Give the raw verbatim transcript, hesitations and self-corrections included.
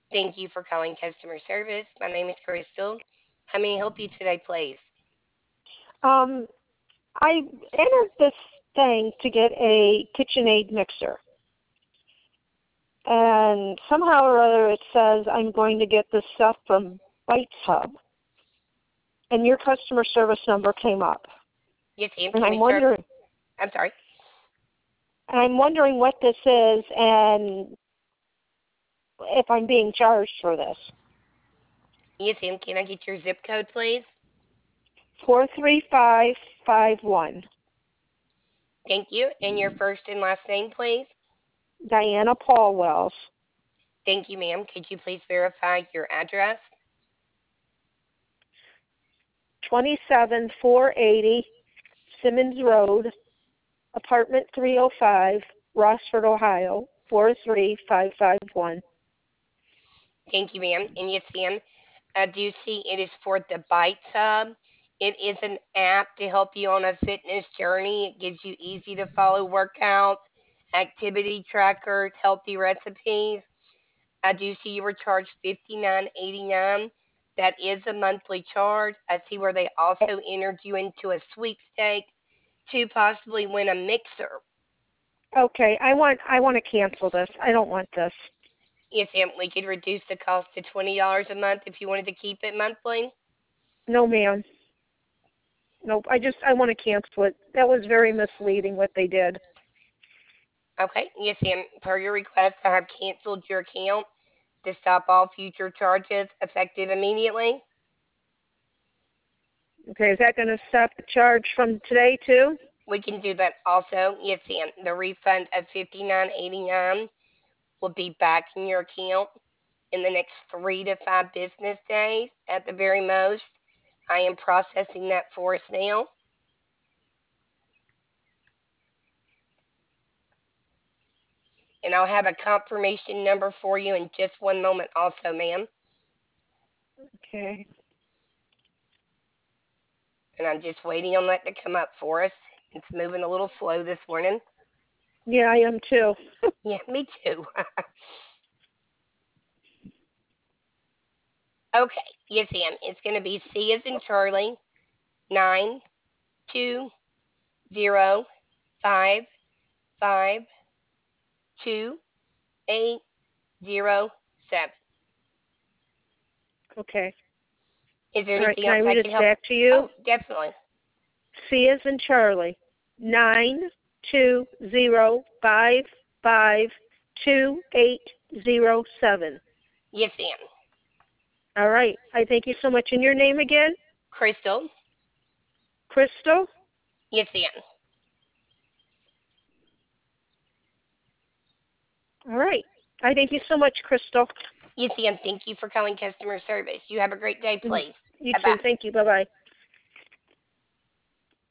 Thank you for calling customer service. My name is Crystal. How may I help you today, please? Um, I entered this thing to get a KitchenAid mixer, and somehow or other it says I'm going to get this stuff from Bites Hub, and your customer service number came up, Yes, ma'am. and Can I'm we start? wondering, I'm sorry. and I'm wondering what this is, and if I'm being charged for this. Yes, ma'am. Can I get your zip code, please? Four three five five one. Thank you. And your first and last name, please? Diana Paul Wells, Thank you, ma'am. Could you please verify your address? twenty-seven four eighty Simmons Road, apartment three oh five, Rossford, Ohio, four three five five one. Thank you, ma'am. And yes, ma'am. I do see it is for the Bite Hub. It is an app to help you on a fitness journey. It gives you easy to follow workouts, activity trackers, healthy recipes. I do see you were charged fifty nine eighty nine. That is a monthly charge. I see where they also entered you into a sweepstake to possibly win a mixer. Okay, I want I want to cancel this. I don't want this. Yes, ma'am, we could reduce the cost to twenty dollars a month if you wanted to keep it monthly. No, ma'am. Nope. I just I want to cancel it. That was very misleading what they did. Okay, yes, ma'am. Per your request, I have canceled your account to stop all future charges effective immediately. Okay, is that going to stop the charge from today too? We can do that also. Yes, ma'am. The refund of fifty nine eighty nine will be back in your account in the next three to five business days at the very most. I am processing that for us now. And I'll have a confirmation number for you in just one moment also, ma'am. Okay. And I'm just waiting on that to come up for us. It's moving a little slow this morning. Yeah, I am too. Yeah, me too. Okay, yes, ma'am. It's going to be C as in Charlie, nine two zero five five two eight zero seven. Okay. Is there All right. anything Can I else I read it can help? back to you? Oh, definitely. C as in Charlie. Nine two zero five five two eight zero seven. Yes, ma'am. All right. I thank you so much. And your name again? Crystal. Crystal? Yes, ma'am. All right. I thank you so much, Crystal. Yes, ma'am. Thank you for calling customer service. You have a great day, Mhm. please. You Bye too. bye. Thank you. Bye bye.